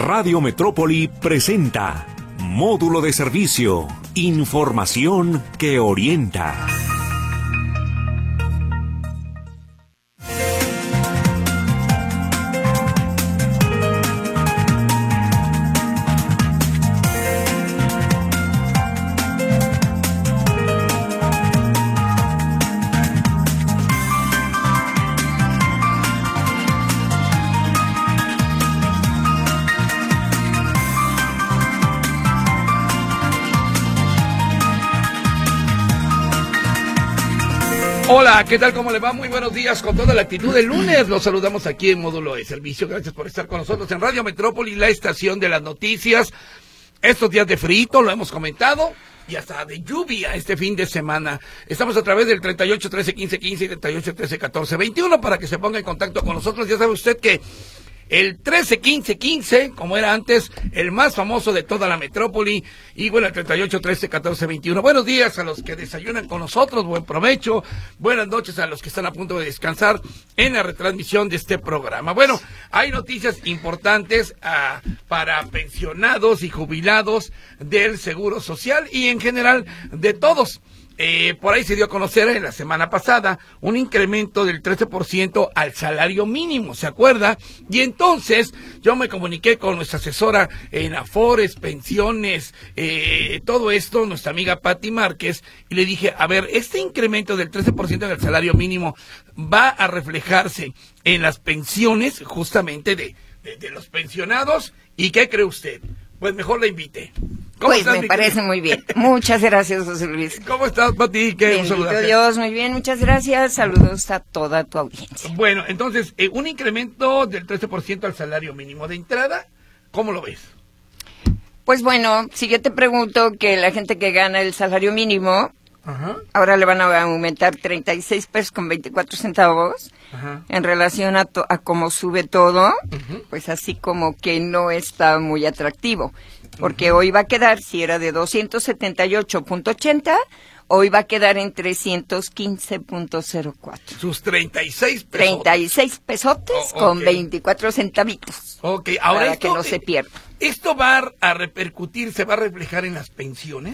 Radio Metrópoli presenta Módulo de Servicio, información que orienta. Hola, ¿qué tal? ¿Cómo le va? Muy buenos días, con toda la actitud del lunes. Los saludamos aquí en Módulo de Servicio. Gracias por estar con nosotros en Radio Metrópoli, la estación de las noticias. Estos días de frío, lo hemos comentado, y hasta de lluvia este fin de semana. Estamos a través del 38 13 15 15 y 38 13 14 21 para que se ponga en contacto con nosotros. Ya sabe usted que el 13-15-15, como era antes, el más famoso de toda la metrópoli, y bueno, el 38-13-14-21. Buenos días a los que desayunan con nosotros, buen provecho, buenas noches a los que están a punto de descansar en la retransmisión de este programa. Bueno, hay noticias importantes para pensionados y jubilados del Seguro Social y en general de todos. Por ahí se dio a conocer en la semana pasada un incremento del 13% al salario mínimo, ¿se acuerda? Y entonces yo me comuniqué con nuestra asesora en Afores, pensiones, todo esto, nuestra amiga Pati Márquez, y le dije, a ver, este incremento del 13% del salario mínimo va a reflejarse en las pensiones justamente de los pensionados, ¿y qué cree usted? Pues mejor la invité. Pues estás, me parece muy bien. Muchas gracias, José Luis. ¿Cómo estás, Pati? Bendito Dios, muy bien, muchas gracias. Saludos a toda tu audiencia. Bueno, entonces, un incremento del 13% al salario mínimo de entrada, ¿cómo lo ves? Pues bueno, si yo te pregunto que la gente que gana el salario mínimo, ahora le van a aumentar 36 pesos con 24 centavos, en relación a cómo sube todo, pues así como que no está muy atractivo. Porque hoy va a quedar, si era de 278.80, hoy va a quedar en 315.04. Sus 36 pesos. 36 pesotes con 24 centavitos. Ok, ahora para que no se pierda. ¿Esto va a repercutir, se va a reflejar en las pensiones?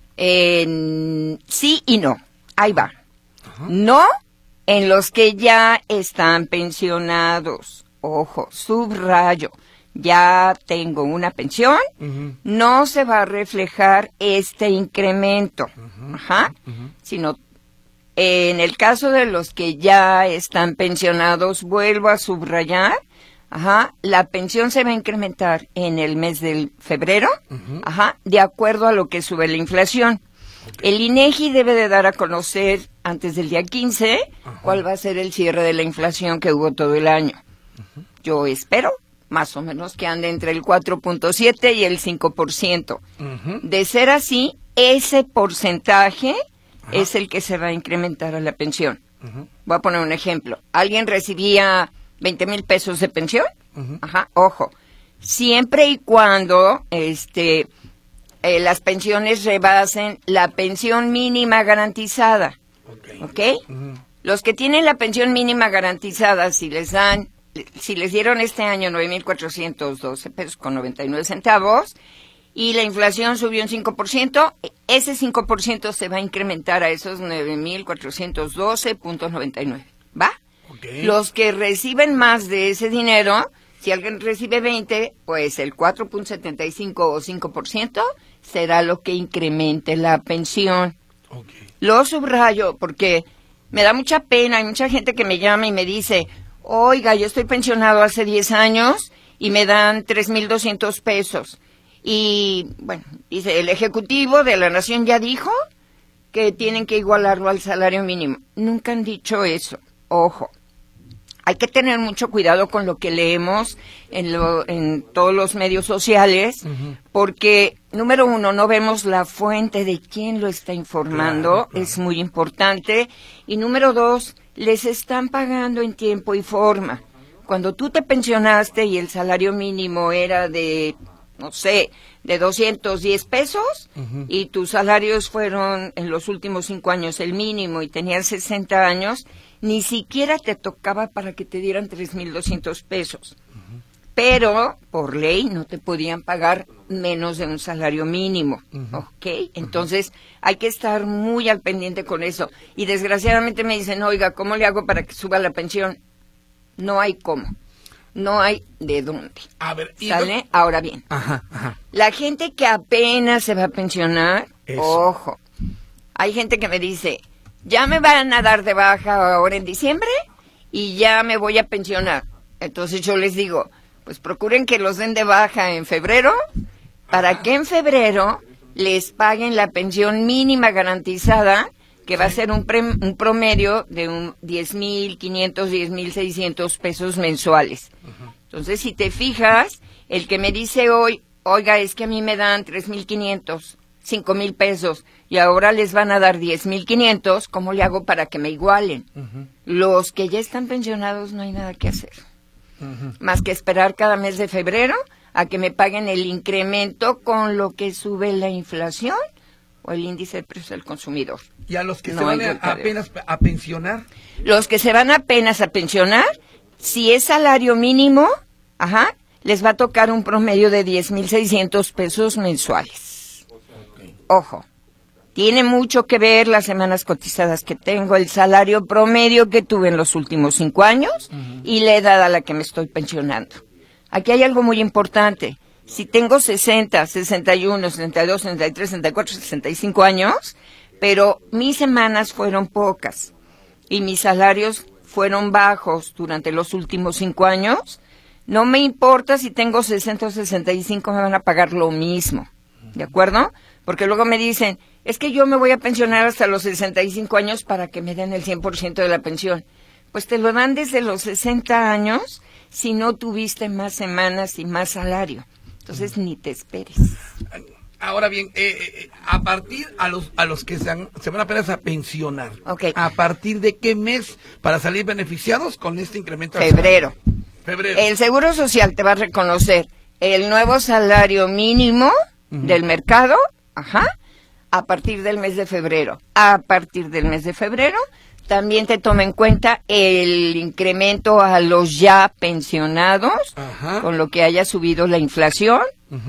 Sí y no. Ahí va. No en los que ya están pensionados. Ojo, subrayo. Ya tengo una pensión, no se va a reflejar este incremento, sino en el caso de los que ya están pensionados, vuelvo a subrayar, la pensión se va a incrementar en el mes de febrero, de acuerdo a lo que sube la inflación. Okay. El INEGI debe de dar a conocer antes del día 15 cuál va a ser el cierre de la inflación que hubo todo el año. Yo espero más o menos que ande entre el 4.7 y el 5%. De ser así, ese porcentaje es el que se va a incrementar a la pensión. Voy a poner un ejemplo. ¿Alguien recibía 20,000 pesos de pensión? Ojo. Siempre y cuando las pensiones rebasen la pensión mínima garantizada. ¿Ok? Los que tienen la pensión mínima garantizada, si les dieron este año 9,412 pesos con 99 centavos y la inflación subió un 5%, ese 5% se va a incrementar a esos 9,412.99. ¿Va? Okay. Los que reciben más de ese dinero, si alguien recibe 20, pues el 4.75 o 5% será lo que incremente la pensión. Okay. Lo subrayo porque me da mucha pena, hay mucha gente que me llama y me dice, oiga, yo estoy pensionado hace 10 años y me dan 3,200 pesos. Y, bueno, dice, el Ejecutivo de la Nación ya dijo que tienen que igualarlo al salario mínimo. Nunca han dicho eso. Ojo, hay que tener mucho cuidado con lo que leemos en todos los medios sociales, porque, número uno, no vemos la fuente de quién lo está informando, claro. Es muy importante. Y número dos, les están pagando en tiempo y forma. Cuando tú te pensionaste y el salario mínimo era de, no sé, de 210 pesos, y tus salarios fueron en los últimos 5 años el mínimo y tenías 60 años, ni siquiera te tocaba para que te dieran 3,200 pesos. pero por ley no te podían pagar menos de un salario mínimo, ¿ok? Entonces hay que estar muy al pendiente con eso. Y desgraciadamente me dicen, oiga, ¿cómo le hago para que suba la pensión? No hay cómo, no hay de dónde. A ver, ¿sale? Ahora bien, la gente que apenas se va a pensionar, ojo, hay gente que me dice, ya me van a dar de baja ahora en diciembre y ya me voy a pensionar. Entonces yo les digo, pues procuren que los den de baja en febrero, para que en febrero les paguen la pensión mínima garantizada, que va a ser un promedio de 10,500, 10,600 pesos mensuales. Entonces, si te fijas, el que me dice hoy, oiga, es que a mí me dan 3,500, 5,000 pesos, y ahora les van a dar 10,500, ¿cómo le hago para que me igualen? Los que ya están pensionados no hay nada que hacer. Más que esperar cada mes de febrero a que me paguen el incremento con lo que sube la inflación o el índice de precios del consumidor. ¿Y a los que se van apenas a pensionar? Los que se van apenas a pensionar, si es salario mínimo, les va a tocar un promedio de 10,600 pesos mensuales. Ojo. Tiene mucho que ver las semanas cotizadas que tengo, el salario promedio que tuve en los últimos 5 años y la edad a la que me estoy pensionando. Aquí hay algo muy importante. Si tengo 60, 61, 62, 63, 64, 65 años, pero mis semanas fueron pocas y mis salarios fueron bajos durante los últimos 5 años, no me importa si tengo 60 o 65, me van a pagar lo mismo. ¿De acuerdo? Porque luego me dicen, es que yo me voy a pensionar hasta los 65 años para que me den el 100% de la pensión. Pues te lo dan desde los 60 años si no tuviste más semanas y más salario. Entonces ni te esperes. Ahora bien, a partir a los que se van apenas a pensionar, ¿a partir de qué mes para salir beneficiados con este incremento? Febrero. El Seguro Social te va a reconocer el nuevo salario mínimo del mercado, a partir del mes de febrero. A partir del mes de febrero también te toma en cuenta el incremento a los ya pensionados, con lo que haya subido la inflación,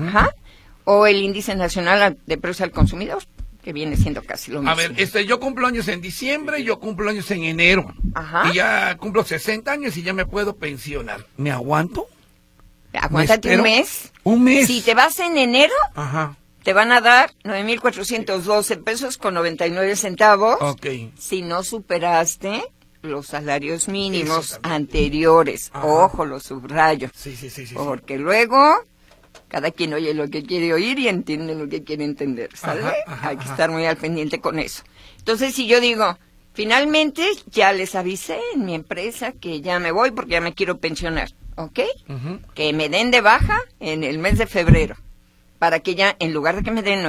o el índice nacional de precios al consumidor, que viene siendo casi lo mismo. A ver, yo cumplo años en diciembre, yo cumplo años en enero, y ya cumplo 60 años y ya me puedo pensionar. ¿Me aguanto? Aguántate un mes. ¿Un mes? Si te vas en enero, te van a dar 9,412 pesos con 99 centavos. Si no superaste los salarios mínimos anteriores. Ojo, lo subrayo. Sí. Porque luego cada quien oye lo que quiere oír y entiende lo que quiere entender, ¿sale? Hay que estar muy al pendiente con eso. Entonces, si yo digo, finalmente ya les avisé en mi empresa que ya me voy porque ya me quiero pensionar, ¿ok? Que me den de baja en el mes de febrero, para que ya, en lugar de que me den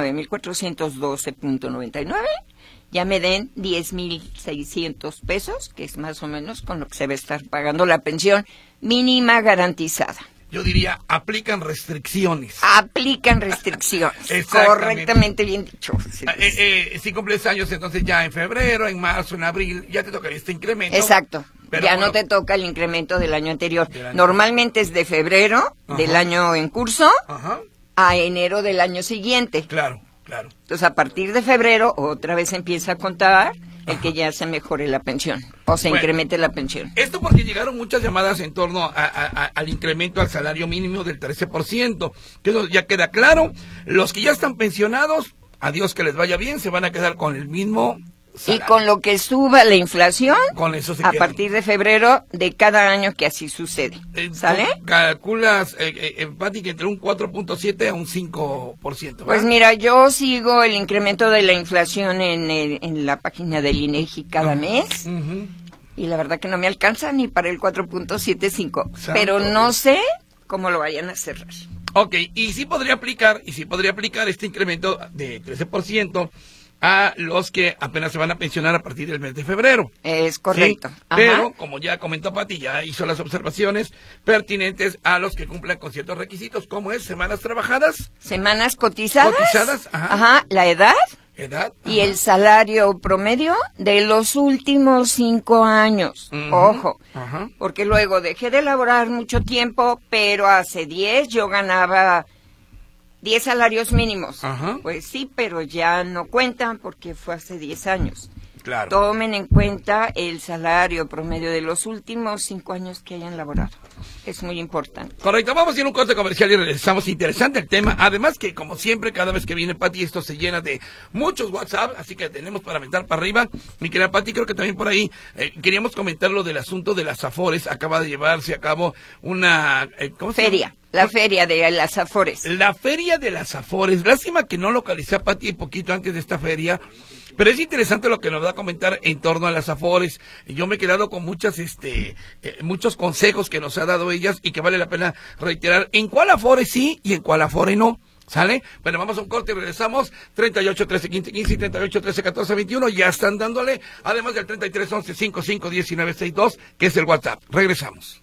9,412.99, ya me den 10,600 pesos, que es más o menos con lo que se va a estar pagando la pensión mínima garantizada. Yo diría, aplican restricciones. Aplican restricciones. Correctamente bien dicho. Si cumples años, entonces ya en febrero, en marzo, en abril, ya te tocaría este incremento. Exacto. Pero ya no te toca el incremento del año anterior. Normalmente es de febrero del año en curso a enero del año siguiente. Claro. Entonces, a partir de febrero, otra vez empieza a contar el que ya se mejore la pensión o se incremente la pensión. Esto porque llegaron muchas llamadas en torno al incremento al salario mínimo del 13%. Que eso ya queda claro. Los que ya están pensionados, adiós, que les vaya bien, se van a quedar con el mismo salario. Y con lo que suba la inflación, con eso se a partir de febrero de cada año que así sucede. ¿Sale? Calculas, Pati, que entre un 4.7 a un 5%. ¿verdad? Pues mira, yo sigo el incremento de la inflación en la página del INEGI cada mes. Y la verdad que no me alcanza ni para el 4.75. Pero no sé cómo lo vayan a cerrar. Ok, y sí podría aplicar este incremento de 13% a los que apenas se van a pensionar a partir del mes de febrero. Es correcto. ¿Sí? Pero, como ya comentó Pati, ya hizo las observaciones pertinentes a los que cumplan con ciertos requisitos, como es semanas trabajadas. Semanas cotizadas. La edad. edad. Y el salario promedio de los últimos 5 años. Ojo, porque luego dejé de laborar mucho tiempo, pero hace 10 yo ganaba 10 salarios mínimos. Pues sí, pero ya no cuentan porque fue hace 10 años. Claro. Tomen en cuenta el salario promedio de los últimos 5 años que hayan laborado. Es muy importante. Correcto, vamos a ir a un corte comercial y regresamos. Interesante el tema. Además que, como siempre, cada vez que viene Pati, esto se llena de muchos WhatsApp, así que tenemos para aventar para arriba. Mi querida Pati, creo que también por ahí queríamos comentar lo del asunto de las Afores. Acaba de llevarse a cabo una... ¿cómo se llama? La feria de las Afores. La feria de las Afores. Lástima que no localicé a Pati un poquito antes de esta feria. Pero es interesante lo que nos va a comentar en torno a las Afores. Yo me he quedado con muchos consejos que nos ha dado ellas y que vale la pena reiterar en cuál Afore sí y en cuál Afore no. ¿Sale? Bueno, vamos a un corte y regresamos. 38 13 15 15 y 38 13 14 21. Ya están dándole. Además del 33 11 55 19 62, que es el WhatsApp. Regresamos.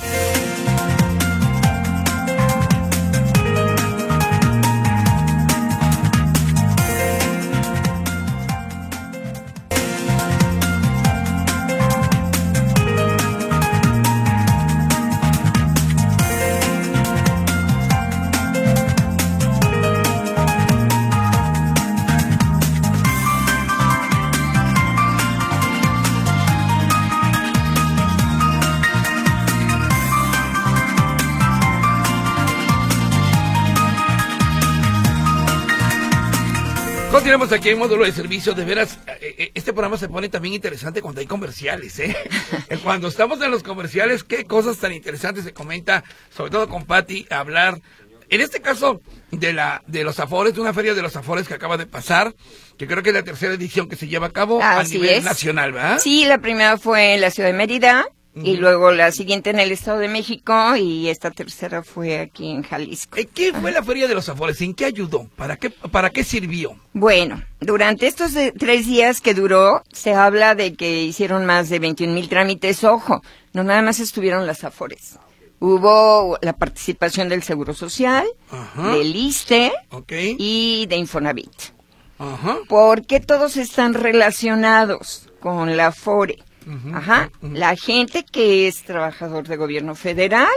Continuamos aquí en Módulo de Servicio. De veras, este programa se pone también interesante cuando hay comerciales, ¿eh? Cuando estamos en los comerciales, qué cosas tan interesantes se comenta, sobre todo con Pati, hablar, en este caso, de los Afores, de una feria de los Afores que acaba de pasar, que creo que es la tercera edición que se lleva a cabo a nivel nacional, ¿verdad? Sí, la primera fue en la ciudad de Mérida. Y luego la siguiente en el Estado de México y esta tercera fue aquí en Jalisco. ¿Qué fue la Feria de los Afores? ¿En qué ayudó? ¿Para qué sirvió? Bueno, durante estos 3 días que duró, se habla de que hicieron más de 21,000 trámites. Ojo, no nada más estuvieron las Afores. Hubo la participación del Seguro Social, del ISSSTE y de Infonavit. Porque todos están relacionados con la Afore. La gente que es trabajador de gobierno federal,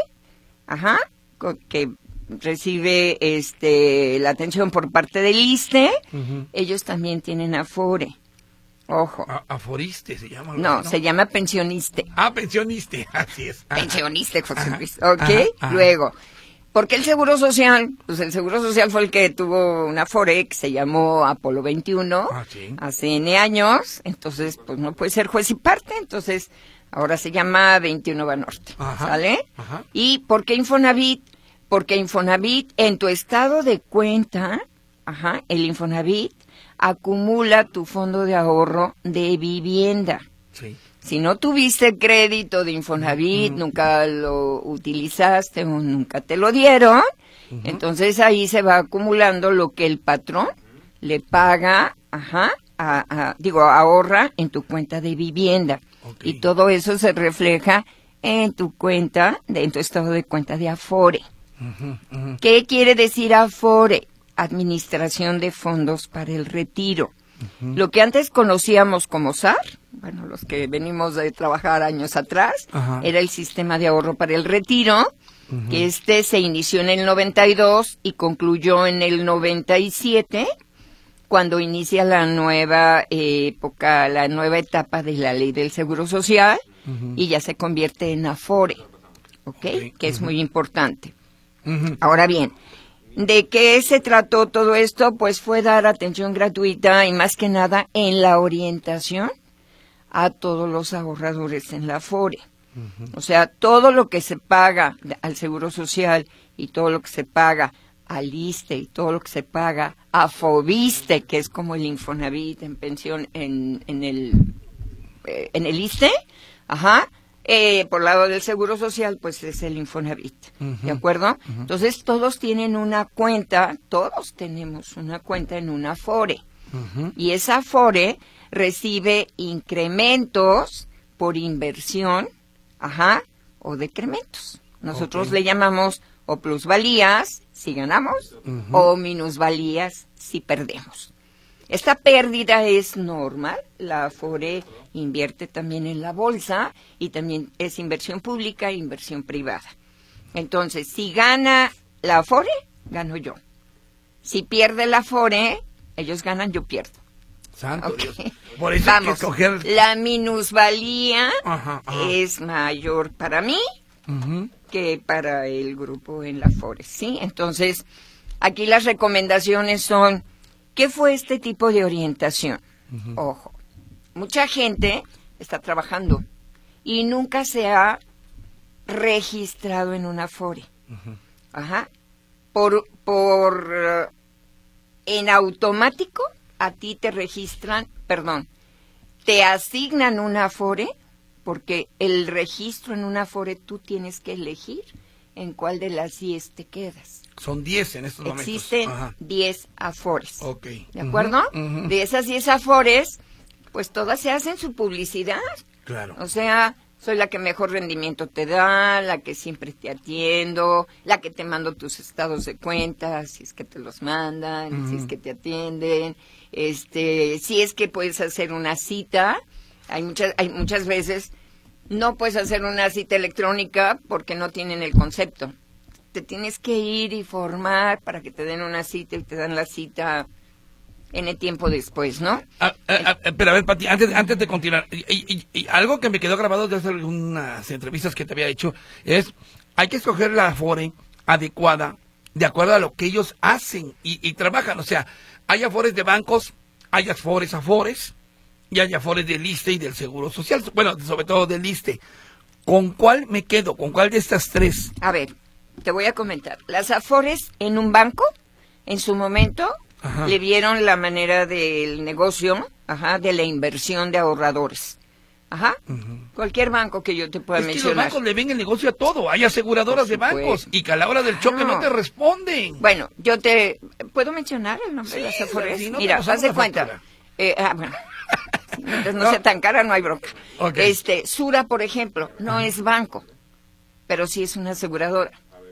que recibe la atención por parte del ISSSTE, ellos también tienen Afore. Ojo. Aforiste se llama. No, se llama pensioniste. Pensioniste, así es. Pensioniste, José Luis. Luego, ¿por qué el Seguro Social? Pues el Seguro Social fue el que tuvo una Afore que se llamó Apolo 21 hace N años, entonces pues no puede ser juez y parte, entonces ahora se llama 21 Banorte, ¿sale? ¿Y por qué Infonavit? Porque Infonavit en tu estado de cuenta, el Infonavit acumula tu fondo de ahorro de vivienda. Sí. Si no tuviste crédito de Infonavit, nunca lo utilizaste o nunca te lo dieron, entonces ahí se va acumulando lo que el patrón le paga, ahorra en tu cuenta de vivienda. Y todo eso se refleja en tu cuenta, en tu estado de cuenta de Afore. ¿Qué quiere decir Afore? Administración de Fondos para el Retiro. Lo que antes conocíamos como SAR, bueno, los que venimos de trabajar años atrás, era el Sistema de Ahorro para el Retiro, que se inició en el 92 y concluyó en el 97, cuando inicia la nueva época, la nueva etapa de la Ley del Seguro Social, y ya se convierte en Afore, que es muy importante. Ahora bien, ¿de qué se trató todo esto? Pues fue dar atención gratuita y más que nada en la orientación a todos los ahorradores en la Afore. O sea, todo lo que se paga al Seguro Social y todo lo que se paga al ISSSTE y todo lo que se paga a FOBISSSTE, que es como el Infonavit en pensión en el ISSSTE, por lado del Seguro Social, pues es el Infonavit, ¿de acuerdo? Entonces todos tienen una cuenta, todos tenemos una cuenta en una Afore, y esa Afore recibe incrementos por inversión, o decrementos. Nosotros le llamamos o plusvalías si ganamos, o minusvalías si perdemos. Esta pérdida es normal, la Afore invierte también en la bolsa y también es inversión pública e inversión privada. Entonces, si gana la Afore, gano yo. Si pierde la Afore, ellos ganan, yo pierdo. Santo Okay. Dios. Por eso Vamos, hay que escoger... la minusvalía Ajá. es mayor para mí que para el grupo en la Afore, ¿sí? Entonces, aquí las recomendaciones son, ¿qué fue este tipo de orientación? Ojo, mucha gente está trabajando y nunca se ha registrado en una Afore. Ajá. En automático a ti te registran, te asignan una Afore, porque el registro en una Afore tú tienes que elegir en cuál de las 10 te quedas. Son 10 en estos momentos. Existen 10 Afores. Ok. ¿De acuerdo? De esas 10 Afores, pues todas se hacen su publicidad. Claro. O sea, soy la que mejor rendimiento te da, la que siempre te atiendo, la que te mando tus estados de cuenta, si es que te los mandan, si es que te atienden, si es que puedes hacer una cita. Hay muchas veces no puedes hacer una cita electrónica porque no tienen el concepto. Te tienes que ir y formar para que te den una cita y te dan la cita en el tiempo después, ¿no? Pero a ver, Pati, antes de continuar, y algo que me quedó grabado de hace algunas entrevistas que te había hecho es, hay que escoger la Afore adecuada, de acuerdo a lo que ellos hacen y trabajan. O sea, hay Afores de bancos, hay Afores, y hay Afores del ISSSTE y del Seguro Social, bueno, sobre todo del ISSSTE. ¿Con cuál me quedo? ¿Con cuál de estas tres? A ver, te voy a comentar. Las Afores en un banco, en su momento, le vieron la manera del negocio, de la inversión de ahorradores. Cualquier banco que yo te pueda mencionar. Que los bancos le ven el negocio a todo. Hay aseguradoras de bancos y que a la hora del choque no te responden. Bueno, ¿puedo mencionar el nombre de las Afores? Si no, mira, haz de cuenta. Bueno. Mientras no sea tan cara, no hay bronca. Okay. Sura, por ejemplo, no es banco, pero sí es una aseguradora.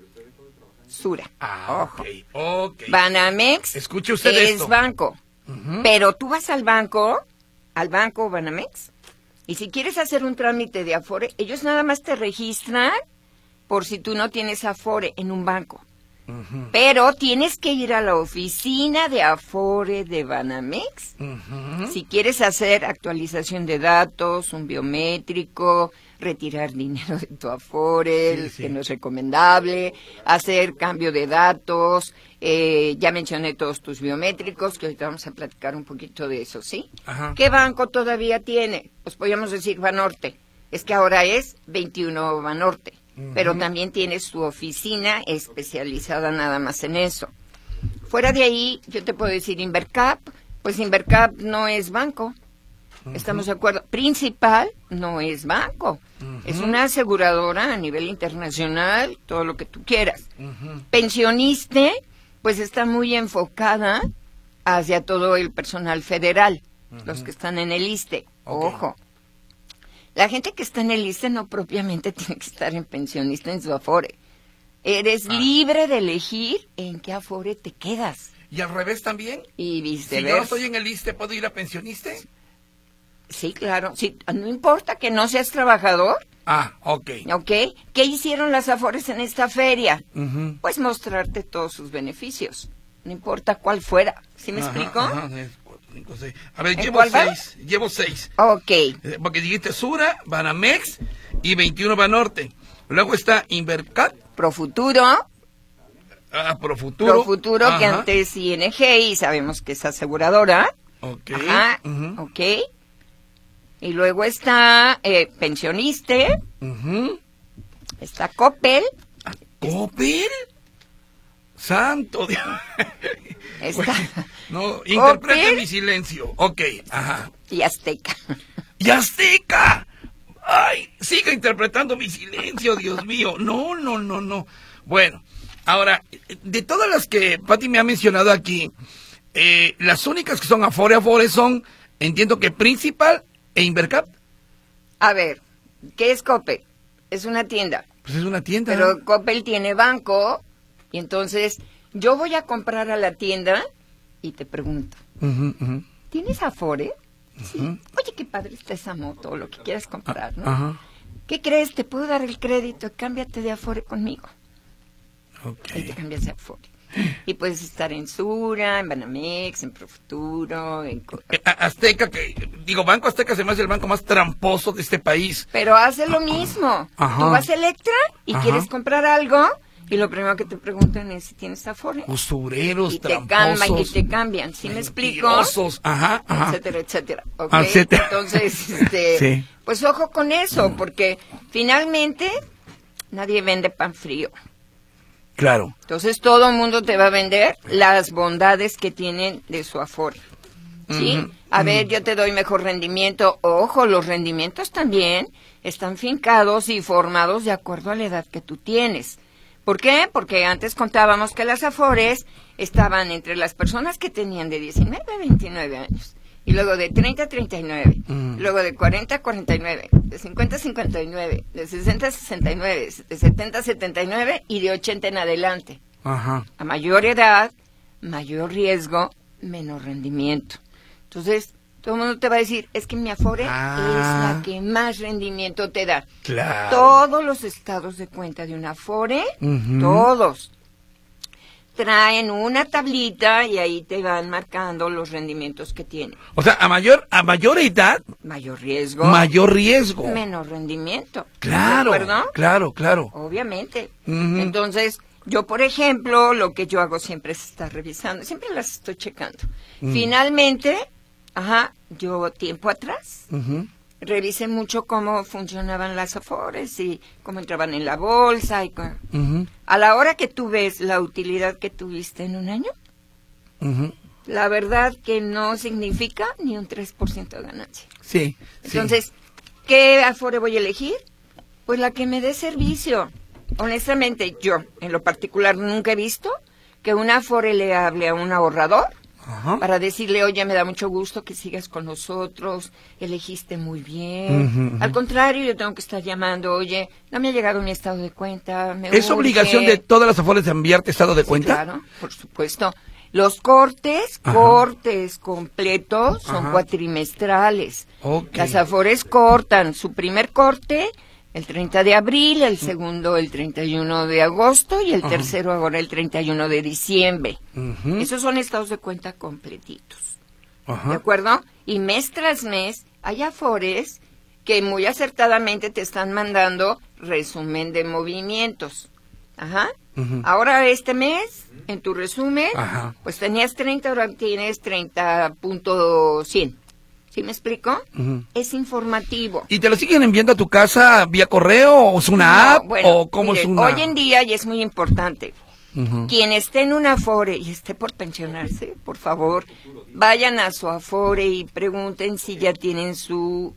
Sura. Ojo. Okay. Banamex Escuche usted es esto. banco. Pero tú vas al banco Banamex, y si quieres hacer un trámite de Afore, ellos nada más te registran por si tú no tienes Afore en un banco. Pero tienes que ir a la oficina de Afore de Banamex si quieres hacer actualización de datos, un biométrico, retirar dinero de tu Afore, que no es recomendable, hacer cambio de datos, ya mencioné todos tus biométricos, que ahorita vamos a platicar un poquito de eso, ¿sí? ¿Qué banco todavía tiene? Pues podríamos decir Banorte, es que ahora es 21 Banorte. Pero también tiene su oficina especializada nada más en eso. Fuera de ahí, yo te puedo decir Invercap, pues Invercap no es banco, estamos de acuerdo. Principal no es banco, es una aseguradora a nivel internacional, todo lo que tú quieras. Pensioniste, pues está muy enfocada hacia todo el personal federal, los que están en el ISSSTE, ojo. La gente que está en el ISSSTE no propiamente tiene que estar en pensionista en su Afore. Eres libre de elegir en qué Afore te quedas. ¿Y al revés también? Y viceversa. Si yo no estoy en el ISSSTE, ¿puedo ir a pensionista? Sí, claro. Sí, no importa que no seas trabajador. Ok. Ok. ¿Qué hicieron las Afores en esta feria? Pues mostrarte todos sus beneficios. No importa cuál fuera. ¿Sí me explico? A ver, llevo 6. Ok. Porque dijiste Sura, Banamex y 21 Banorte. Luego está Invercap. Profuturo. Profuturo. Profuturo, que antes ING, y sabemos que es aseguradora. Ok. Ok. Y luego está Pensioniste. Está Coppel. ¿Coppel? Santo Dios. Está no, interprete mi silencio. Ok, Y Azteca. ¡Y Azteca! ¡Ay! Siga interpretando mi silencio, Dios mío. No. Bueno, ahora, de todas las que Pati me ha mencionado aquí, las únicas que son Afore son, entiendo que Principal e Invercap. A ver, ¿qué es Coppel? Es una tienda. Pues es una tienda. Pero Coppel tiene banco, y entonces yo voy a comprar a la tienda y te pregunto, Ujú, ujú. ¿tienes Afore? Sí. Oye, qué padre está esa moto, o lo que quieras comprar, ¿no? Ajá. ¿Qué crees? Te puedo dar el crédito, cámbiate de Afore conmigo. Ok. Y te cambias de Afore. Y puedes estar en Sura, en Banamex, en Profuturo, en... Azteca, Banco Azteca se me hace el banco más tramposo de este país. Pero hace lo mismo. Ajá. Tú vas a Electra y Ajá. quieres comprar algo y lo primero que te preguntan es si tienes Afore. Usureros, Y te tramposos. y te cambian, ¿sí me explico? Mentirosos. Ajá, ajá. Etcétera, etcétera. ¿Ok? Etcétera. Entonces, Sí. pues ojo con eso, porque finalmente nadie vende pan frío. Claro. Entonces todo el mundo te va a vender las bondades que tienen de su Afore. ¿Sí? Ujú, A ver, yo te doy mejor rendimiento. Ojo, los rendimientos también están fincados y formados de acuerdo a la edad que tú tienes. ¿Por qué? Porque antes contábamos que las Afores estaban entre las personas que tenían de 19 a 29 años. Y luego de 30 a 39, luego de 40 a 49, de 50 a 59, de 60 a 69, de 70 a 79 y de 80 en adelante. Ajá. A mayor edad, mayor riesgo, menor rendimiento. Entonces, todo el mundo te va a decir, es que mi Afore es la que más rendimiento te da. Claro. Todos los estados de cuenta de una Afore, todos, traen una tablita y ahí te van marcando los rendimientos que tienen. O sea, a mayor edad, Mayor riesgo, mayor riesgo. menor rendimiento. Claro. ¿De acuerdo? Claro, claro. Obviamente. Ujú. Entonces, yo, por ejemplo, lo que yo hago siempre es estar revisando, siempre las estoy checando. Finalmente, yo tiempo atrás, Ujú. revisé mucho cómo funcionaban las Afores y cómo entraban en la bolsa. Ujú. A la hora que tú ves la utilidad que tuviste en un año, Ujú. la verdad que no significa ni un 3% de ganancia. Sí. Entonces, ¿qué Afore voy a elegir? Pues la que me dé servicio. Honestamente, yo, en lo particular, nunca he visto que un Afore le hable a un ahorrador Ajá. para decirle, oye, me da mucho gusto que sigas con nosotros, elegiste muy bien. Ujú, ujú. Al contrario, yo tengo que estar llamando, oye, no me ha llegado mi estado de cuenta, me ¿Es urge. obligación de todas las Afores de enviarte estado de Sí, cuenta? claro, por supuesto. Los cortes completos son Ajá. cuatrimestrales. Ok. Las Afores cortan su primer corte el 30 de abril, el segundo el 31 de agosto y el tercero ahora el 31 de diciembre. Ujú. Esos son estados de cuenta completitos. ¿De Ajá. acuerdo? Y mes tras mes hay Afores que muy acertadamente te están mandando resumen de movimientos. Ajá. Ujú. Ahora este mes, en tu resumen, Ajá. pues tenías 30, ahora tienes 30.100. ¿Sí me explico? Ujú. Es informativo. ¿Y te lo siguen enviando a tu casa vía correo o es una No, app bueno, o cómo es miren, una? hoy en día, y es muy importante, Ujú. quien esté en una Afore y esté por pensionarse, por favor, vayan a su Afore y pregunten si ya tienen sus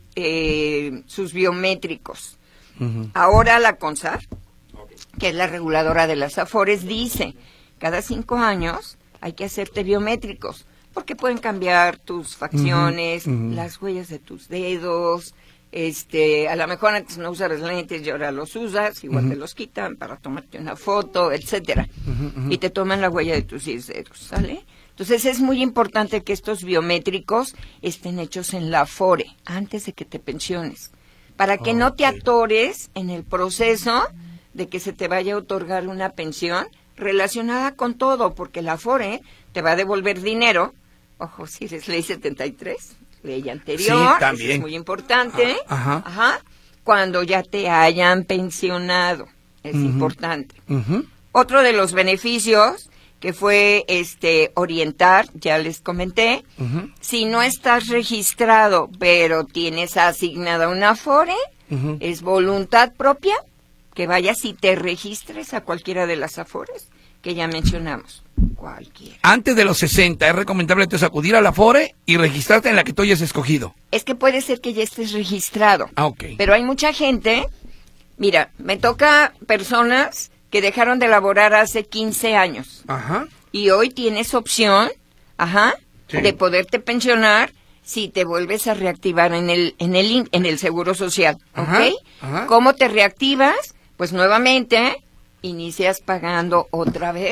biométricos. Ujú. Ahora la CONSAR, que es la reguladora de las Afores, dice, cada 5 años hay que hacerte biométricos, porque pueden cambiar tus facciones, Ujú. las huellas de tus dedos, a lo mejor antes no usabas lentes y ahora los usas, igual te los quitan para tomarte una foto, etcétera, y te toman la huella de tus 10 dedos, ¿sale? Entonces es muy importante que estos biométricos estén hechos en la Afore antes de que te pensiones, para que no te atores en el proceso de que se te vaya a otorgar una pensión relacionada con todo, porque la Afore te va a devolver dinero. Ojo, si eres ley 73, ley anterior, Sí, también. eso es muy importante. Ajá. Cuando ya te hayan pensionado, es importante. Ujú. Otro de los beneficios que fue orientar, ya les comenté, Ujú. si no estás registrado, pero tienes asignada una Afore, Ujú. es voluntad propia que vayas y te registres a cualquiera de las Afores que ya mencionamos. Cualquiera. Antes de los 60, es recomendable entonces acudir a la Afore y registrarte en la que tú hayas escogido. Es que puede ser que ya estés registrado. Ah, ok. Pero hay mucha gente, mira, me toca personas que dejaron de laborar hace 15 años Ajá. y hoy tienes opción, Sí. de poderte pensionar si te vuelves a reactivar en el Seguro Social, Ajá, ¿ok? ajá. ¿Cómo te reactivas? Pues nuevamente inicias pagando otra vez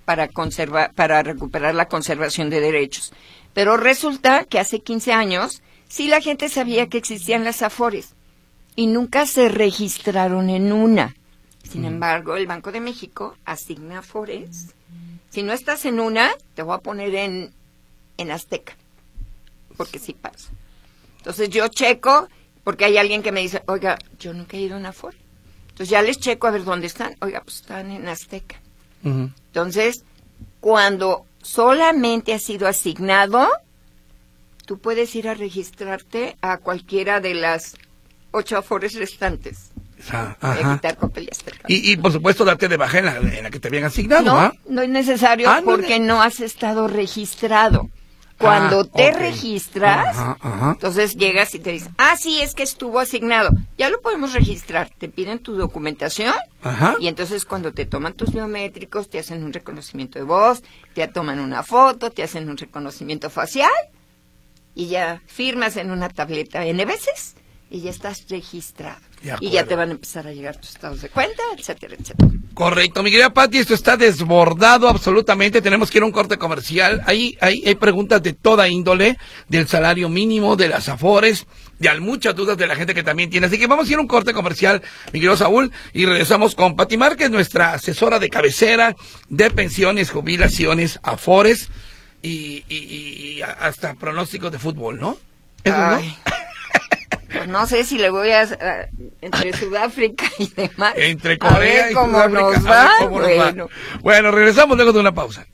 para recuperar la conservación de derechos. Pero resulta que hace 15 años sí la gente sabía que existían las Afores y nunca se registraron en una. Sin embargo, el Banco de México asigna Afores. Si no estás en una, te voy a poner en Azteca, porque sí pasa. Entonces yo checo, porque hay alguien que me dice, oiga, yo nunca he ido a una Afore. Entonces ya les checo a ver dónde están. Oiga, pues están en Azteca. Entonces, cuando solamente ha sido asignado, tú puedes ir a registrarte a cualquiera de las 8 Afores restantes. Evitar Coppel y por supuesto darte de baja en la que te habían asignado. No, no es necesario porque no has estado registrado. Cuando te registras, entonces llegas y te dicen, sí, es que estuvo asignado. Ya lo podemos registrar. Te piden tu documentación y entonces cuando te toman tus biométricos, te hacen un reconocimiento de voz, te toman una foto, te hacen un reconocimiento facial y ya firmas en una tableta N veces y ya estás registrado. Y ya te van a empezar a llegar tus estados de cuenta, etcétera, etcétera. Correcto, mi querida Pati, esto está desbordado absolutamente. Tenemos que ir a un corte comercial. Hay preguntas de toda índole, del salario mínimo, de las Afores, de muchas dudas de la gente que también tiene. Así que vamos a ir a un corte comercial, mi querido Saúl, y regresamos con Pati Márquez, nuestra asesora de cabecera de pensiones, jubilaciones, Afores y hasta pronósticos de fútbol, ¿no? ¿Eso no? Pues no sé si le voy a entre Sudáfrica y demás. Entre Corea y Sudáfrica. Nos va. Bueno, regresamos luego de una pausa.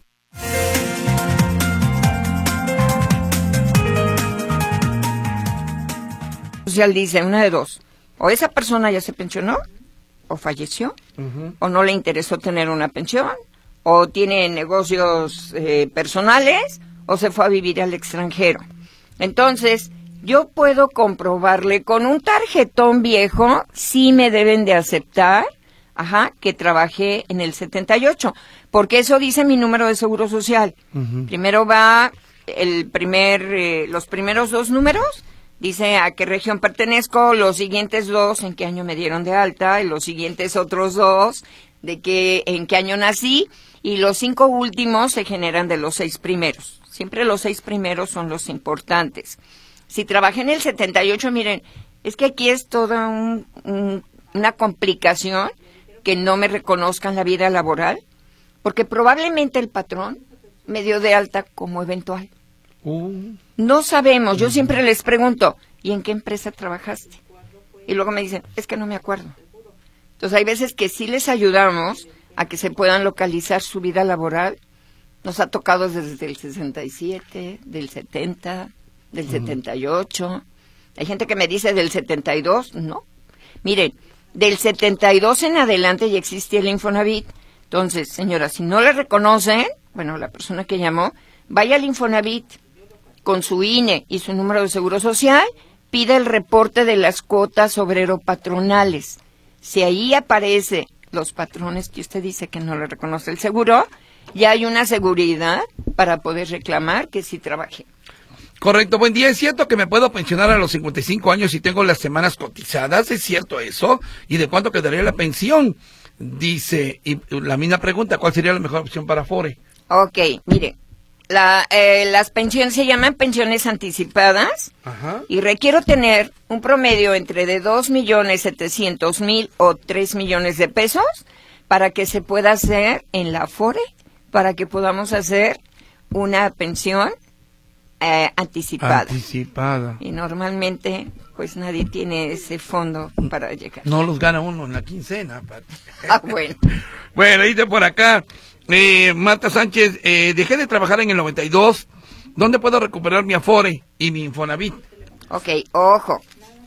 Social dice, una de dos. O esa persona ya se pensionó, o falleció, o no le interesó tener una pensión, o tiene negocios personales, o se fue a vivir al extranjero. Entonces, yo puedo comprobarle con un tarjetón viejo si me deben de aceptar, que trabajé en el 78, porque eso dice mi número de seguro social. Primero va los primeros 2 números, dice a qué región pertenezco, los siguientes 2 en qué año me dieron de alta, y los siguientes otros 2 en qué año nací, y los 5 últimos se generan de los 6 primeros. Siempre los 6 primeros son los importantes. Si trabajé en el 78, miren, es que aquí es toda una complicación que no me reconozcan la vida laboral, porque probablemente el patrón me dio de alta como eventual. No sabemos, yo siempre les pregunto, ¿y en qué empresa trabajaste? Y luego me dicen, es que no me acuerdo. Entonces hay veces que sí les ayudamos a que se puedan localizar su vida laboral. Nos ha tocado desde el 67, del 70... del 78, hay gente que me dice del 72, no. Miren, del 72 en adelante ya existía el Infonavit. Entonces, señora, si no le reconocen, bueno, la persona que llamó, vaya al Infonavit con su INE y su número de seguro social, pida el reporte de las cuotas obrero-patronales. Si ahí aparece los patrones que usted dice que no le reconoce el seguro, ya hay una seguridad para poder reclamar que sí trabajé. Correcto, buen día. ¿Es cierto que me puedo pensionar a los 55 años si tengo las semanas cotizadas? ¿Es cierto eso? ¿Y de cuánto quedaría la pensión? Dice, y la misma pregunta, ¿cuál sería la mejor opción para Afore? Ok, mire, las pensiones se llaman pensiones anticipadas y requiero tener un promedio entre de 2.700.000 o 3 millones de pesos para que se pueda hacer en la Afore, para que podamos hacer una pensión anticipada. Y normalmente, pues nadie tiene ese fondo para llegar. No los gana uno en la quincena, Pati. Bueno. Bueno, dice por acá, Marta Sánchez, dejé de trabajar en el 92. ¿Dónde puedo recuperar mi Afore y mi Infonavit? Ok, ojo.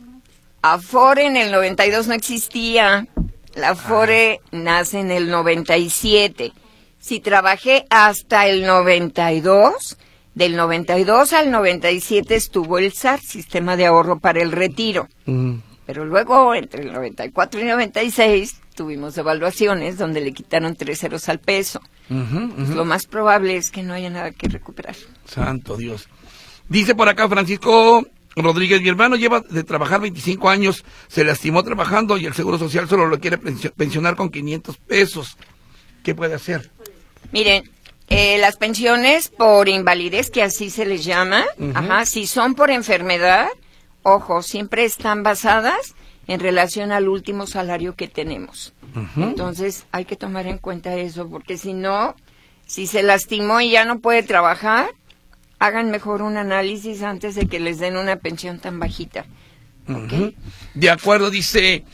Afore en el 92 no existía. La Afore nace en el 97. Si trabajé hasta el 92... Del 92 al 97 estuvo el SAR, Sistema de Ahorro para el Retiro. Pero luego, entre el 94 y 96, tuvimos devaluaciones donde le quitaron 3 ceros al peso. Pues lo más probable es que no haya nada que recuperar. Santo Dios. Dice por acá Francisco Rodríguez, mi hermano lleva de trabajar 25 años, se lastimó trabajando y el Seguro Social solo lo quiere pensionar con 500 pesos. ¿Qué puede hacer? Miren, Las pensiones por invalidez, que así se les llama, si son por enfermedad, ojo, siempre están basadas en relación al último salario que tenemos. Entonces, hay que tomar en cuenta eso, porque si no, si se lastimó y ya no puede trabajar, hagan mejor un análisis antes de que les den una pensión tan bajita. ¿Okay? De acuerdo, dice...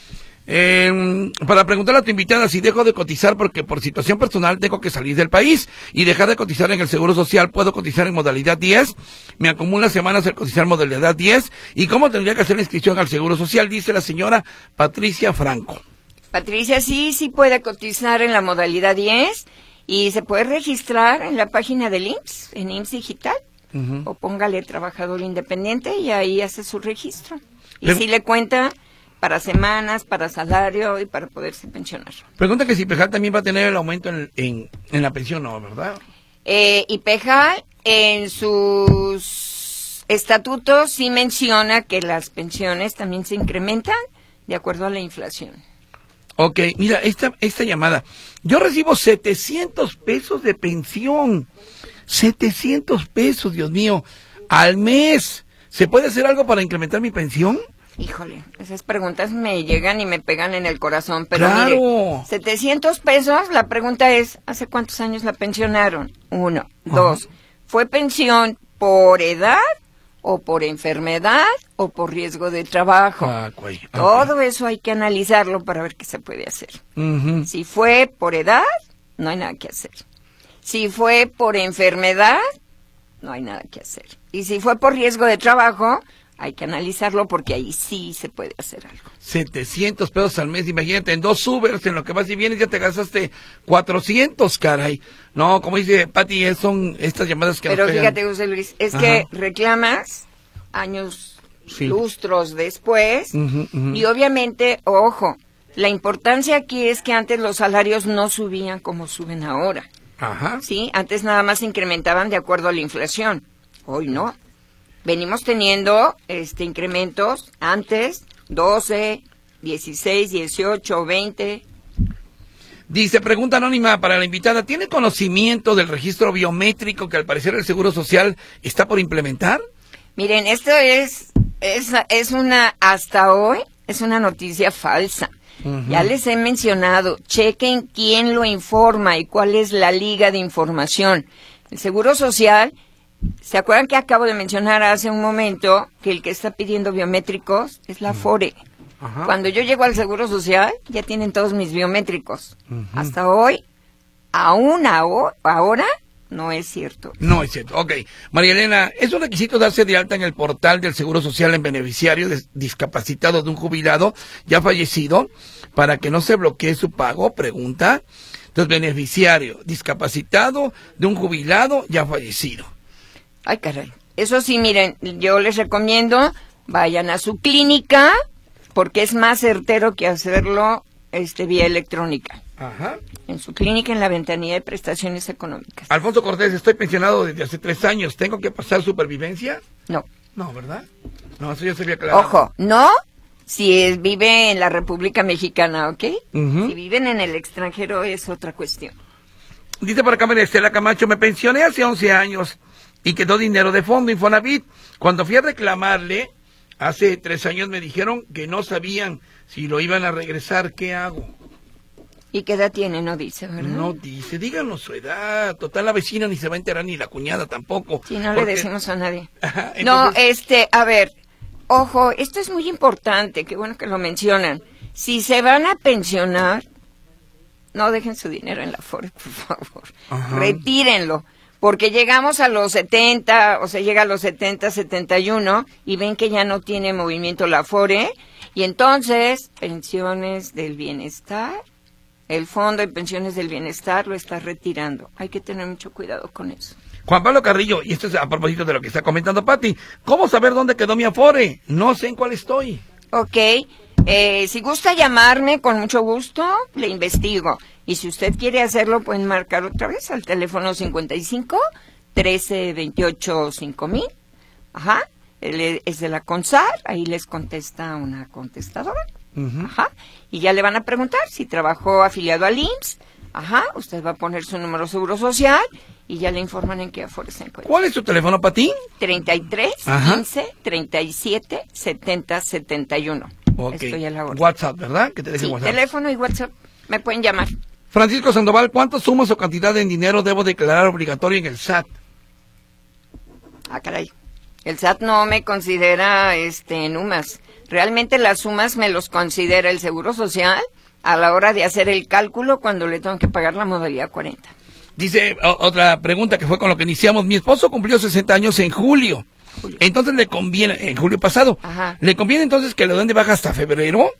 para preguntarle a tu invitada si dejo de cotizar porque por situación personal tengo que salir del país y dejar de cotizar en el Seguro Social, ¿puedo cotizar en modalidad 10? Me acumula semanas el cotizar modalidad 10 y ¿cómo tendría que hacer la inscripción al Seguro Social? Dice la señora Patricia Franco. Patricia, sí puede cotizar en la modalidad 10 y se puede registrar en la página del IMSS, en IMSS Digital, o póngale trabajador independiente y ahí hace su registro. Y si le cuenta... para semanas, para salario y para poderse pensionar. Pregunta que si IPEJAL también va a tener el aumento en la pensión, ¿no? ¿Verdad? IPEJAL en sus estatutos sí menciona que las pensiones también se incrementan de acuerdo a la inflación. Ok, mira, esta llamada. Yo recibo 700 pesos de pensión. 700 pesos, Dios mío, al mes. ¿Se puede hacer algo para incrementar mi pensión? Híjole, esas preguntas me llegan y me pegan en el corazón, pero ¡claro! Mire, 700 pesos, la pregunta es, ¿hace cuántos años la pensionaron? 1, 2, ¿fue pensión por edad o por enfermedad o por riesgo de trabajo? Todo eso hay que analizarlo para ver qué se puede hacer. Si fue por edad, no hay nada que hacer. Si fue por enfermedad, no hay nada que hacer. Y si fue por riesgo de trabajo... hay que analizarlo porque ahí sí se puede hacer algo. 700 pesos al mes, imagínate, en 2 Ubers, en lo que vas y vienes ya te gastaste 400, caray. No, como dice Pati, son estas llamadas que pero nos pegan. Fíjate, José Luis, es que reclamas años, lustros después, y obviamente, ojo, la importancia aquí es que antes los salarios no subían como suben ahora. Sí, antes nada más se incrementaban de acuerdo a la inflación, hoy no. Venimos teniendo incrementos antes, 12, 16, 18, 20. Dice, pregunta anónima para la invitada, ¿tiene conocimiento del registro biométrico que al parecer el Seguro Social está por implementar? Miren, esto es una, hasta hoy, es una noticia falsa. Ya les he mencionado, chequen quién lo informa y cuál es la liga de información. El Seguro Social... ¿Se acuerdan que acabo de mencionar hace un momento que el que está pidiendo biométricos es la Afore? Cuando yo llego al Seguro Social, ya tienen todos mis biométricos. Hasta hoy, aún ahora, no es cierto. No es cierto, ok. María Elena, ¿es un requisito darse de alta en el portal del Seguro Social en beneficiario discapacitado de un jubilado ya fallecido para que no se bloquee su pago? Pregunta. Entonces, beneficiario discapacitado de un jubilado ya fallecido. Ay, caray. Eso sí, miren, yo les recomiendo, vayan a su clínica, porque es más certero que hacerlo vía electrónica. En su clínica, en la ventanilla de prestaciones económicas. Alfonso Cortés, estoy pensionado desde hace 3 años. ¿Tengo que pasar supervivencia? No. No, ¿verdad? No, eso ya se había aclarado. Ojo, no si vive en la República Mexicana, ¿ok? Si viven en el extranjero es otra cuestión. Dice por acá María Estela Camacho, me pensioné hace 11 años y quedó dinero de fondo Infonavit. Cuando fui a reclamarle, hace 3 años me dijeron que no sabían si lo iban a regresar. ¿Qué hago? ¿Y qué edad tiene? No dice, ¿verdad? No dice, díganos su edad. Total, la vecina ni se va a enterar, ni la cuñada tampoco. Sí, no le decimos a nadie. Entonces... No, a ver, ojo, esto es muy importante, qué bueno que lo mencionan. Si se van a pensionar, no dejen su dinero en la Afore, por favor. Retírenlo. Porque llegamos a los 70, o sea, llega a los 70, 71, y ven que ya no tiene movimiento la Afore, y entonces, pensiones del bienestar, el Fondo de Pensiones del Bienestar lo está retirando. Hay que tener mucho cuidado con eso. Juan Pablo Carrillo, y esto es a propósito de lo que está comentando Pati, ¿cómo saber dónde quedó mi Afore? No sé en cuál estoy. Ok, si gusta llamarme, con mucho gusto, le investigo. Y si usted quiere hacerlo, pueden marcar otra vez al teléfono 55 13 28 5000. Él es de la CONSAR, ahí les contesta una contestadora. Y ya le van a preguntar si trabajó afiliado al IMSS Ajá, usted va a poner su número de seguro social y ya le informan en qué afore se encuentra. ¿Cuál es tu teléfono, Pati? 33 Ajá. 15 37 70 71. Ok. Estoy a la orden. WhatsApp, ¿verdad? Que te deje Sí, WhatsApp. teléfono y WhatsApp. Me pueden llamar. Francisco Sandoval, ¿cuántas sumas o cantidad en dinero debo declarar obligatorio en el SAT? Ah, caray. El SAT no me considera NUMAS. Realmente las sumas me los considera el Seguro Social a la hora de hacer el cálculo cuando le tengo que pagar la modalidad 40. Dice otra pregunta que fue con lo que iniciamos. Mi esposo cumplió 60 años en julio. Entonces le conviene, en julio pasado, Ajá. le conviene entonces que le den de baja hasta febrero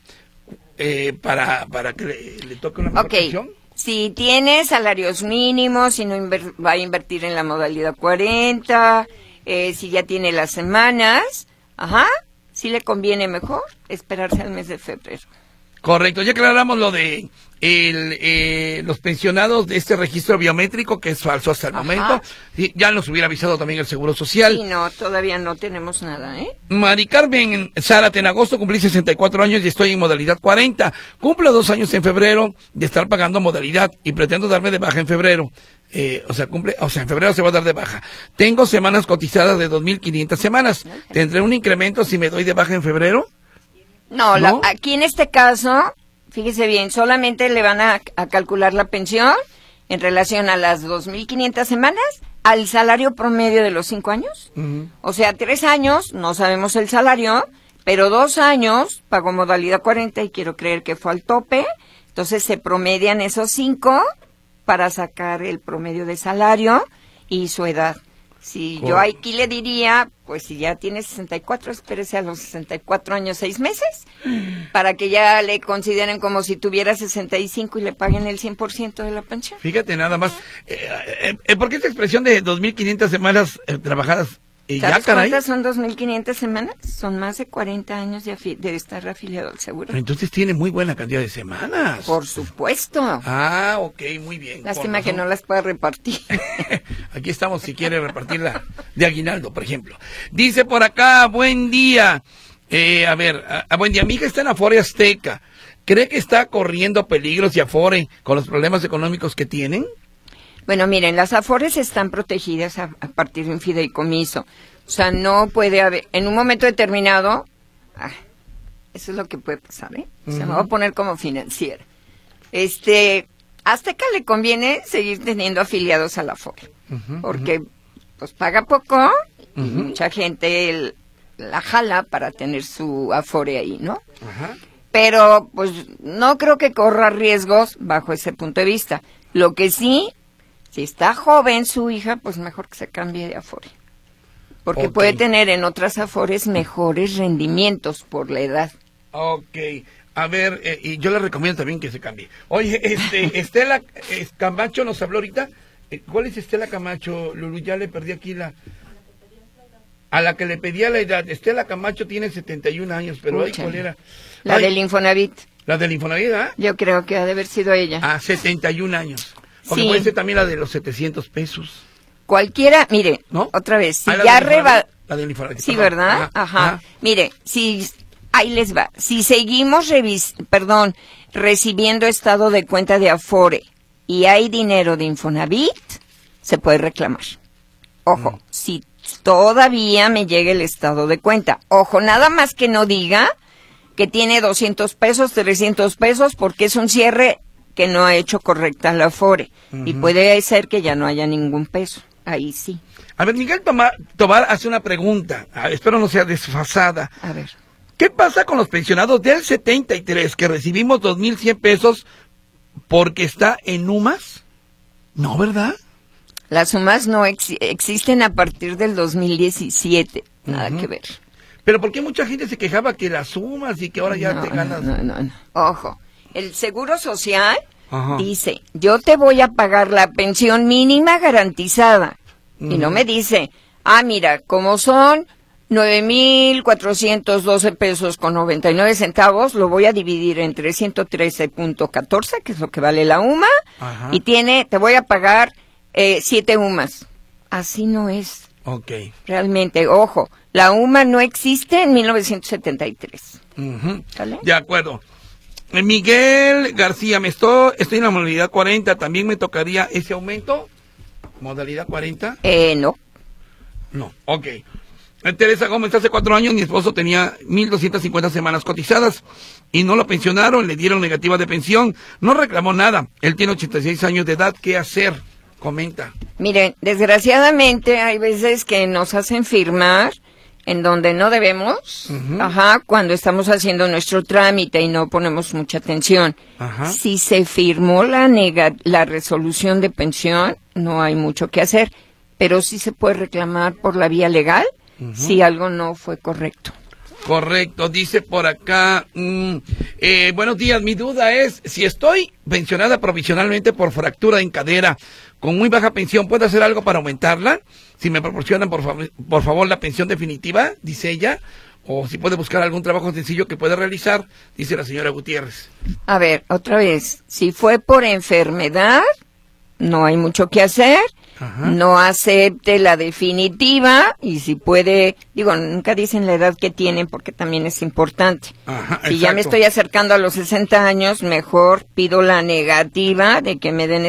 para que le toque una mejor Ok. pensión. Si tiene salarios mínimos, si no va a invertir en la modalidad 40, si ya tiene las semanas, ajá, sí le conviene mejor esperarse al mes de febrero. Correcto, ya aclaramos lo de los pensionados de este registro biométrico que es falso hasta el Ajá. momento. Sí, ya nos hubiera avisado también el Seguro Social. Sí, no, todavía no tenemos nada, ¿eh? Mari Carmen Zárate, en agosto cumplí 64 años y estoy en modalidad 40. Cumplo 2 años en febrero de estar pagando modalidad y pretendo darme de baja en febrero. En febrero se va a dar de baja. Tengo semanas cotizadas de 2.500 semanas. ¿Tendré un incremento si me doy de baja en febrero? No, ¿No? aquí en este caso, fíjese bien, solamente le van a calcular la pensión en relación a las 2.500 semanas al salario promedio de los 5 años. Ujú. O sea, 3 años, no sabemos el salario, pero 2 años pagó modalidad 40 y quiero creer que fue al tope. Entonces se promedian esos 5 para sacar el promedio de salario y su edad. Si yo aquí le diría, pues si ya tiene 64, espérese a los 64 años 6 meses, para que ya le consideren como si tuviera 65 y le paguen el 100% de la pensión. Fíjate nada más. ¿Por qué esta expresión de 2.500 semanas trabajadas? Ya, ¿Sabes caray. cuántas son 2.500 semanas? Son más de 40 años de estar afiliado al seguro. Entonces tiene muy buena cantidad de semanas. Por supuesto. Ah, ok, muy bien. Lástima Con que no razón. las pueda repartir. Aquí estamos si quiere repartirla de aguinaldo, por ejemplo. Dice por acá, buen día. Buen día. Mi hija está en Afore Azteca. ¿Cree que está corriendo peligros y Afore con los problemas económicos que tienen? Bueno, miren, las afores están protegidas a partir de un fideicomiso. O sea, no puede haber, en un momento determinado, eso es lo que puede pasar, ¿eh? O sea, me voy a poner como financiera. Azteca le conviene seguir teniendo afiliados a la afore, porque pues paga poco y mucha gente la jala para tener su afore ahí, ¿no? Ajá. Pero pues no creo que corra riesgos bajo ese punto de vista. Lo que sí, si está joven su hija, pues mejor que se cambie de afore. Porque Ok. puede tener en otras afores mejores rendimientos por la edad. Ok. A ver, y yo le recomiendo también que se cambie. Oye, Estela Camacho nos habló ahorita. ¿Cuál es Estela Camacho, Lulu? Ya le perdí aquí a la que le pedía la edad. Estela Camacho tiene 71 años, pero ay, ¿cuál era? La Ay, del Infonavit. La del Infonavit, ¿ah? Yo creo que ha de haber sido ella. Ah, 71 años. Porque Sí. puede ser también la de los 700 pesos. Cualquiera, mire, ¿No? otra vez, si Ah, la ya del Infonavit, reba... La del Infonavit. Sí, perdón. ¿verdad? Ajá. Mire, ahí les va. Si seguimos recibiendo estado de cuenta de Afore y hay dinero de Infonavit, se puede reclamar. Ojo, si todavía me llega el estado de cuenta. Ojo, nada más que no diga que tiene 200 pesos, 300 pesos, porque es un cierre que no ha hecho correcta la Afore. Y puede ser que ya no haya ningún peso. Ahí sí. A ver, Miguel Tobar hace una pregunta. Espero no sea desfasada. A ver. ¿Qué pasa con los pensionados del 73 que recibimos 2.100 pesos porque está en UMAS? No, ¿verdad? Las sumas no existen a partir del 2017. Nada que ver. Pero ¿por qué mucha gente se quejaba que las sumas y que ahora ya te ganas? No. Ojo, el Seguro Social Ajá. dice, yo te voy a pagar la pensión mínima garantizada. Y no me dice, mira, como son 9,412 pesos con 99 centavos, lo voy a dividir entre 113.14, que es lo que vale la UMA, Ajá. y te voy a pagar 7 UMAs. Así no es. Ok. Realmente, ojo, la UMA no existe en 1973. Ujú. ¿Sale? De acuerdo. Miguel García, estoy en la modalidad 40, ¿también me tocaría ese aumento? ¿Modalidad 40? No. No, ok. Teresa Gómez, hace 4 años mi esposo tenía 1,250 semanas cotizadas y no lo pensionaron, le dieron negativa de pensión, no reclamó nada. Él tiene 86 años de edad, ¿qué hacer? Comenta. Miren, desgraciadamente hay veces que nos hacen firmar en donde no debemos, cuando estamos haciendo nuestro trámite y no ponemos mucha atención. Si se firmó la resolución de pensión, no hay mucho que hacer, pero sí se puede reclamar por la vía legal si algo no fue correcto. Correcto, dice por acá, buenos días, mi duda es, si estoy pensionada provisionalmente por fractura en cadera, con muy baja pensión, ¿puedo hacer algo para aumentarla? Si me proporcionan, por favor, la pensión definitiva, dice ella, o si puede buscar algún trabajo sencillo que pueda realizar, dice la señora Gutiérrez. A ver, otra vez, si fue por enfermedad, no hay mucho que hacer. No acepte la definitiva y si puede, nunca dicen la edad que tienen porque también es importante. Si ya me estoy acercando a los 60 años, mejor pido la negativa de que me den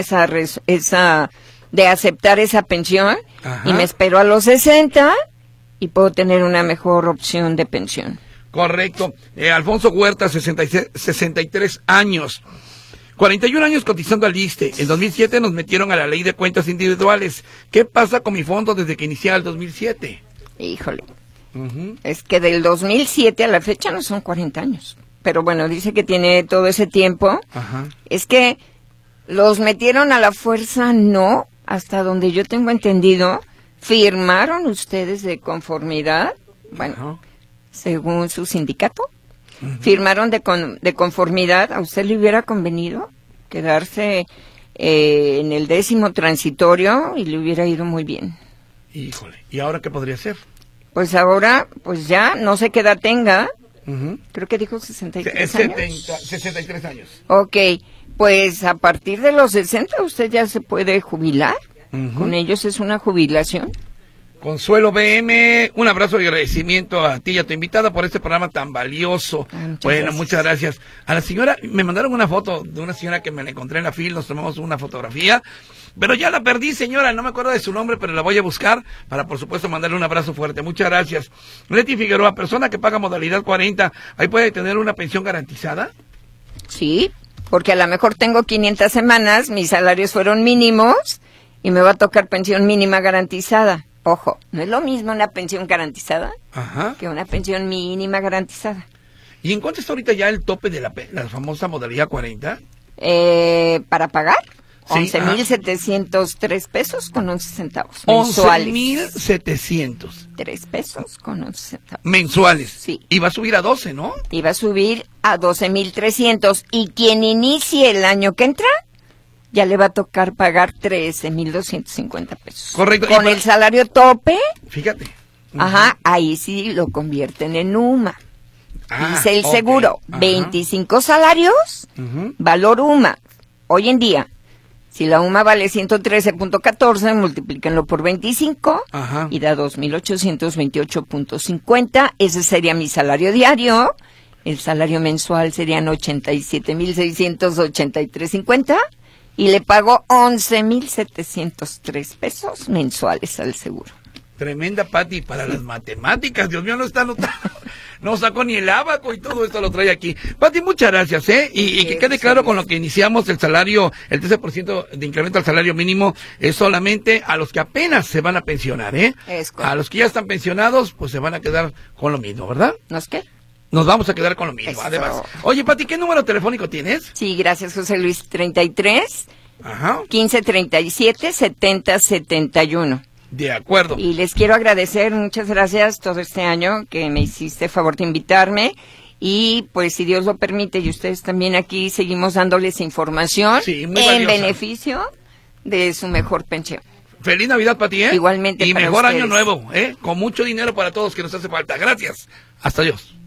de aceptar esa pensión y me espero a los 60 y puedo tener una mejor opción de pensión. Correcto. Alfonso Huerta, 63 años. 41 años cotizando al ISSSTE. En 2007 nos metieron a la ley de cuentas individuales. ¿Qué pasa con mi fondo desde que inicié el 2007? Híjole. Es que del 2007 a la fecha no son 40 años. Pero bueno, dice que tiene todo ese tiempo. Es que los metieron a la fuerza, no. Hasta donde yo tengo entendido, firmaron ustedes de conformidad. Bueno, según su sindicato. Firmaron de conformidad. ¿A usted le hubiera convenido quedarse en el 10º transitorio y le hubiera ido muy bien? Híjole, ¿y ahora qué podría hacer? Pues ahora, ya, no sé qué edad tenga. Creo que dijo 63 años. 63 años. Ok, pues a partir de los 60 usted ya se puede jubilar. Con ellos es una jubilación. Consuelo BM, un abrazo y agradecimiento a ti y a tu invitada por este programa tan valioso. Muchas gracias. A la señora, me mandaron una foto de una señora que me la encontré en la fila, nos tomamos una fotografía, pero ya la perdí, señora, no me acuerdo de su nombre, pero la voy a buscar para, por supuesto, mandarle un abrazo fuerte. Muchas gracias. Leti Figueroa, persona que paga modalidad 40, ¿ahí puede tener una pensión garantizada? Sí, porque a lo mejor tengo 500 semanas, mis salarios fueron mínimos y me va a tocar pensión mínima garantizada. Ojo, no es lo mismo una pensión garantizada que una pensión mínima garantizada. ¿Y en cuánto está ahorita ya el tope de la famosa modalidad 40? Para pagar, sí, 11,703 pesos con 11 centavos mensuales. 11,700. 3 pesos con 11 centavos. Mensuales. Sí. Y va a subir a 12, ¿no? Y va a subir a 12,300. Y quien inicie el año que entra, ya le va a tocar pagar 13,250 pesos. Correcto. Con el salario tope. Fíjate. Ahí sí lo convierten en UMA. Dice el seguro, 25 salarios, valor UMA. Hoy en día, si la UMA vale 113.14, multiplíquenlo por 25 y da 2,828.50. Ese sería mi salario diario. El salario mensual serían 87,683.50. Y le pago 11,703 pesos mensuales al seguro. Tremenda, Pati, para las matemáticas. Dios mío, no está anotando. No sacó ni el abaco y todo esto lo trae aquí. Pati, muchas gracias, Y que quede claro con lo que iniciamos, el salario, el 13% de incremento al salario mínimo es solamente a los que apenas se van a pensionar, A los que ya están pensionados, pues se van a quedar con lo mismo, ¿verdad? ¿Nos qué? Nos vamos a quedar con lo mismo, además. Oye, Pati, ¿qué número telefónico tienes? Sí, gracias, José Luis. 33 1537 7071. De acuerdo. Y les quiero agradecer, muchas gracias todo este año que me hiciste favor de invitarme. Y pues si Dios lo permite y ustedes también aquí seguimos dándoles información en beneficio de su mejor pensión. Feliz Navidad, Pati, Igualmente y para mejor ustedes. Año nuevo, con mucho dinero para todos que nos hace falta. Gracias. Hasta Dios.